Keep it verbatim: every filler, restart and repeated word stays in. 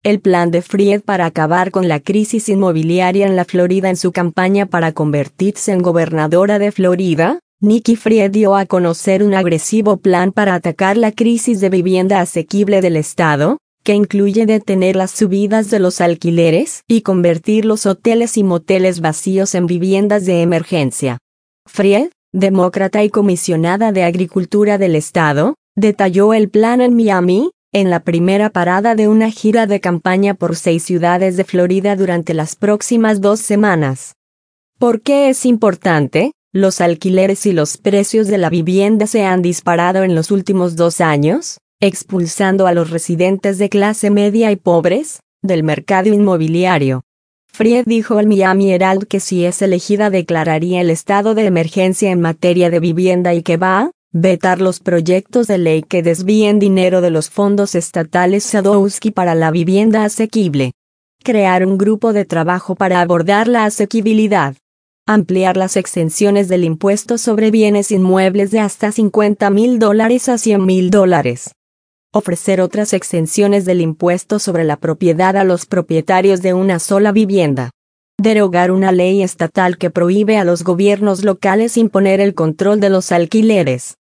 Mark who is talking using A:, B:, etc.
A: el plan de Fried para acabar con la crisis inmobiliaria en la Florida. En su campaña para convertirse en gobernadora de Florida, Nikki Fried dio a conocer un agresivo plan para atacar la crisis de vivienda asequible del estado, que incluye detener las subidas de los alquileres y convertir los hoteles y moteles vacíos en viviendas de emergencia. Fried, demócrata y comisionada de Agricultura del estado, detalló el plan en Miami, en la primera parada de una gira de campaña por seis ciudades de Florida durante las próximas dos semanas. ¿Por qué es importante? Los alquileres y los precios de la vivienda se han disparado en los últimos dos años, expulsando a los residentes de clase media y pobres del mercado inmobiliario. Fried dijo al Miami Herald que si es elegida declararía el estado de emergencia en materia de vivienda y que va a vetar los proyectos de ley que desvíen dinero de los fondos estatales Sadowski para la vivienda asequible. Crear un grupo de trabajo para abordar la asequibilidad. Ampliar las exenciones del impuesto sobre bienes inmuebles de hasta cincuenta mil dólares a cien mil dólares. Ofrecer otras exenciones del impuesto sobre la propiedad a los propietarios de una sola vivienda. Derogar una ley estatal que prohíbe a los gobiernos locales imponer el control de los alquileres.